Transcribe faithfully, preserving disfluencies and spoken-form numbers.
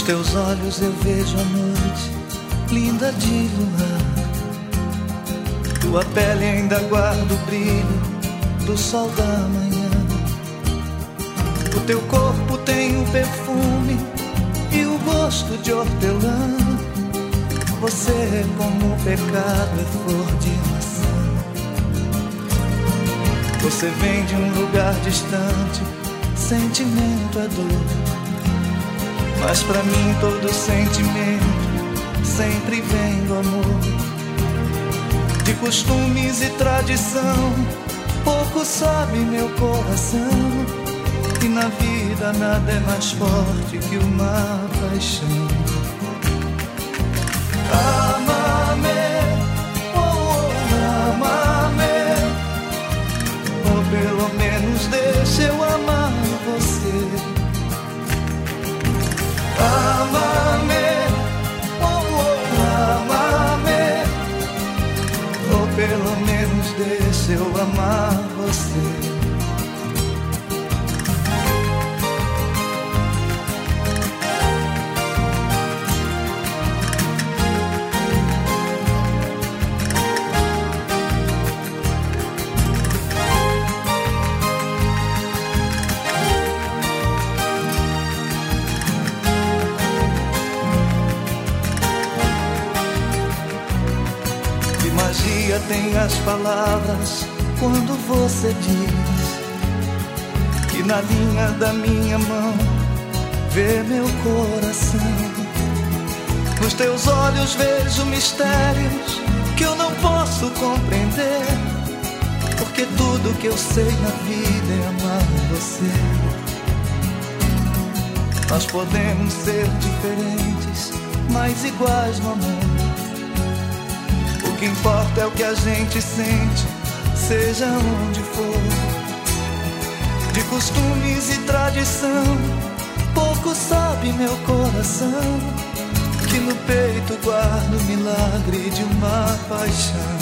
teus olhos eu vejo a noite, linda de luar. Tua pele ainda guarda o brilho do sol da manhã. O teu corpo tem o perfume e o gosto de hortelã. Você é como o pecado, é flor de maçã. Você vem de um lugar distante, sentimento é dor. Mas pra mim todo sentimento sempre vem do amor. De costumes e tradição, pouco sabe meu coração. E na vida nada é mais forte que uma paixão. Ama-me, oh, oh, ama-me, ou pelo menos deixa eu amar você. Ama-me, oh, oh, ama-me, ou pelo menos deixa eu amar você. Magia tem as palavras quando você diz que na linha da minha mão vê meu coração. Nos teus olhos vejo mistérios que eu não posso compreender, porque tudo que eu sei na vida é amar você. Nós podemos ser diferentes, mas iguais no amor. O que importa é o que a gente sente, seja onde for. De costumes e tradição, pouco sabe meu coração, que no peito guarda o milagre de uma paixão.